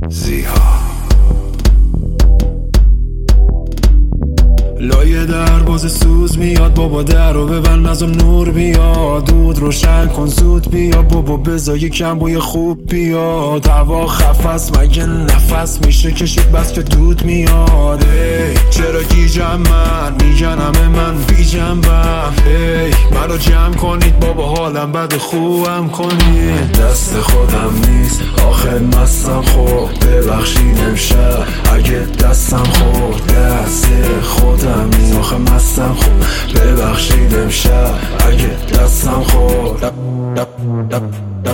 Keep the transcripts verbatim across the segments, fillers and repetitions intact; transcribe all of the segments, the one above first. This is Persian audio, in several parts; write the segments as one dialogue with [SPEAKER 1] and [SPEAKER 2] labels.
[SPEAKER 1] زیها لایه دروازه سوز میاد، بابا در رو ببند نزم نور بیاد، دود روشن کن زود بیا بابا بذار یکم بوی خوب بیاد، هوا خفست مگه نفس میشه کشید بس که دود میاد. ای چرا گیجم من میگن همه من بی جنبم، ای منو جمع کنید بابا حالم بد خوبم کنید، دست خودم نیست آخه مستم خورد ببخشید امشب اگه دستم خورد، دست خودم نیست آخه مستم خورد ببخشید امشب اگه دستم خورد. دب دب دب دب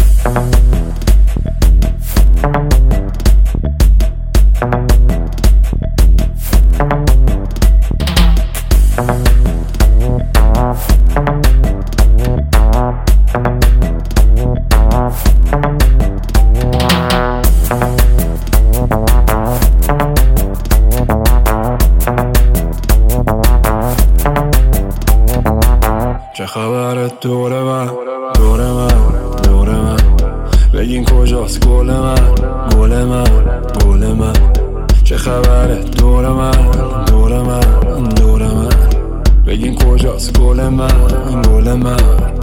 [SPEAKER 1] چه خبرت دور من دور من دور من، بگین کجاست گل من گل من گل من، چه خبرت دور من دور من دور من، بگین کجاست گل من گل من.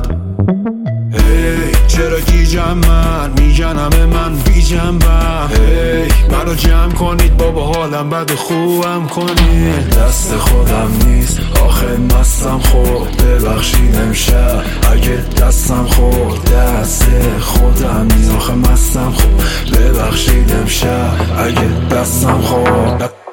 [SPEAKER 1] هی چرا گیجم من میگن همه من بی جنبم، هی منو جمع کنید بابا حالم بد خوبم کنید، دست خودم نیست آخه مستم خورد ببخشید امشب اگه دستم خورد، دست خودم نیست آخه مستم خورد ببخشید امشب اگه دستم خورد.